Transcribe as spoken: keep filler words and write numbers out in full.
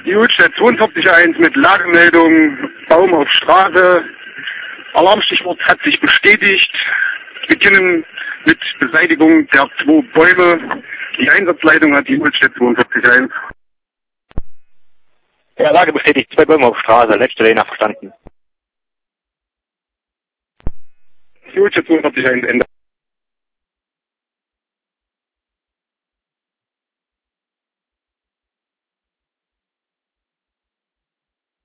Die Ulstedt zweiundvierzig eins mit Lagemeldung, Baum auf Straße. Alarmstichwort hat sich bestätigt. Wir beginnen mit Beseitigung der zwei Bäume. Die Einsatzleitung hat die Ulstedt zweiundvierzig eins. Ja, Lage bestätigt, zwei Bäume auf Straße, letzte Lehner verstanden. Die Ulstedt zweiundvierzig eins, Ende.